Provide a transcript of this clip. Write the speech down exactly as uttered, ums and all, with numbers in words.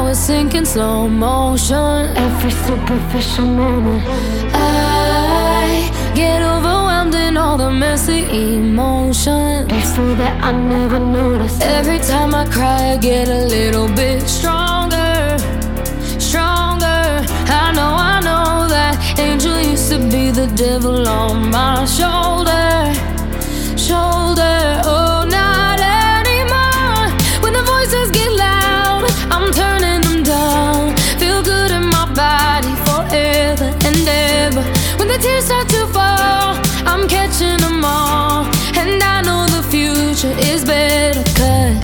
was sinking slow motion. Every superficial moment, I get overwhelmed in all the messy emotions. it's so that I never noticed. Every time I cry, I get a little bit stronger, stronger. I know, I know that angel used to be the devil on my shoulder, shoulder. Oh, not anymore. When the voices get loud, I'm turning them down. Feel good in my body forever and ever. When the tears start to fall, I'm catching them all. And I know the future is better, 'cause